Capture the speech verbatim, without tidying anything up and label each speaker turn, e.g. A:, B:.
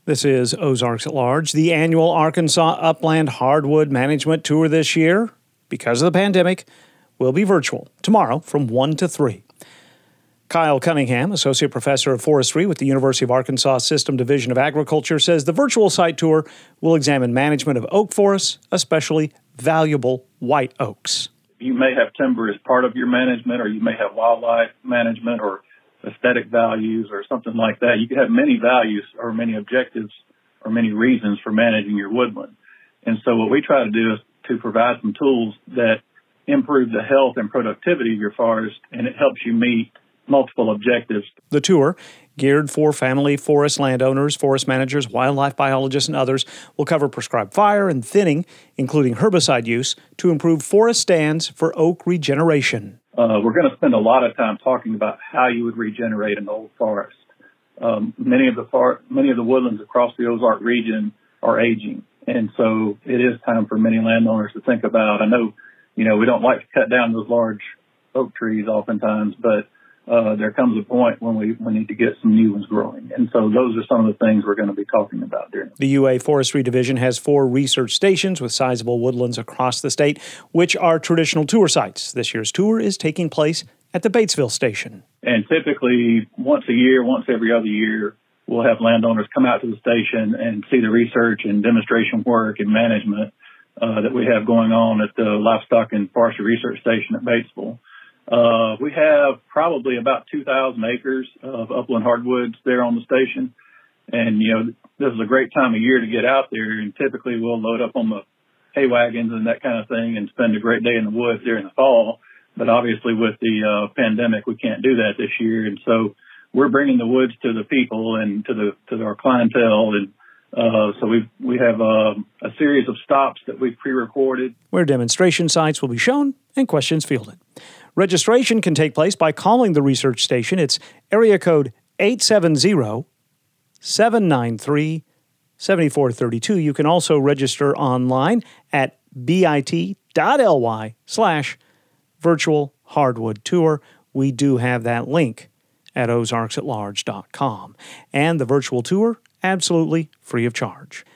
A: This is Ozarks at Large, the annual Arkansas Upland Hardwood Management Tour this year, because of the pandemic, will be virtual tomorrow from one to three. Kyle Cunningham, Associate Professor of Forestry with the University of Arkansas System Division of Agriculture, says the virtual site tour will examine management of oak forests, especially valuable white oaks.
B: You may have timber as part of your management, or you may have wildlife management or aesthetic values or something like that. You could have many values or many objectives or many reasons for managing your woodland. And so what we try to do is to provide some tools that improve the health and productivity of your forest, and it helps you meet multiple objectives.
A: The tour, geared for family forest landowners, forest managers, wildlife biologists, and others, will cover prescribed fire and thinning, including herbicide use, to improve forest stands for oak regeneration.
B: Uh, we're going to spend a lot of time talking about how you would regenerate an old forest. Um, many of the far, many of the woodlands across the Ozark region are aging, and so it is time for many landowners to think about. I know, you know, we don't like to cut down those large oak trees oftentimes, but uh, there comes a point when we, we need to get some new ones growing, and so those are some of the things we're going to be talking about during.
A: The U A Forestry Division has four research stations with sizable woodlands across the state, which are traditional tour sites. This year's tour is taking place at the Batesville Station.
B: And typically, once a year, once every other year, we'll have landowners come out to the station and see the research and demonstration work and management uh, that we have going on at the Livestock and Forestry Research Station at Batesville. Uh, we have probably about two thousand acres of upland hardwoods there on the station. And, you know, this is a great time of year to get out there. And typically we'll load up on the hay wagons and that kind of thing and spend a great day in the woods during the fall. But obviously with the uh, pandemic, we can't do that this year. And so we're bringing the woods to the people and to the to our clientele. And uh, so we we have uh, a series of stops that we've pre-recorded,
A: where demonstration sites will be shown and questions fielded. Registration can take place by calling the research station. It's area code eight seven zero, seven nine three, seven four three two. You can also register online at bit.ly slash virtual hardwood tour. We do have that link at ozarks at large dot com. And the virtual tour, absolutely free of charge.